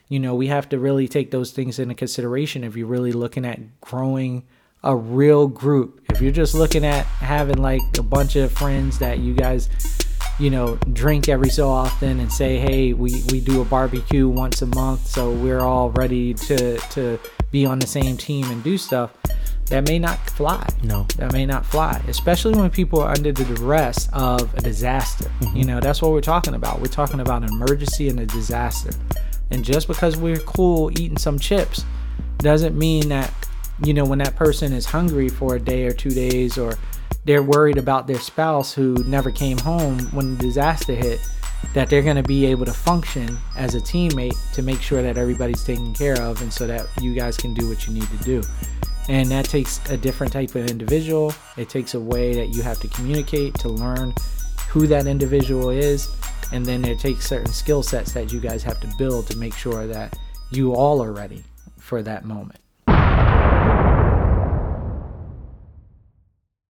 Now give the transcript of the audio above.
we have to really take those things into consideration if you're really looking at growing a real group. If you're just looking at having like a bunch of friends that you guys, drink every so often and say, hey, we do a barbecue once a month, so we're all ready to be on the same team and do stuff, that may not fly. No. That may not fly, especially when people are under the duress of a disaster. That's what we're talking about. We're talking about an emergency and a disaster. And just because we're cool eating some chips doesn't mean that, when that person is hungry for a day or 2 days, or they're worried about their spouse who never came home when the disaster hit, that they're going to be able to function as a teammate to make sure that everybody's taken care of, and so that you guys can do what you need to do. And that takes a different type of individual. It takes a way that you have to communicate to learn who that individual is. And then it takes certain skill sets that you guys have to build to make sure that you all are ready for that moment.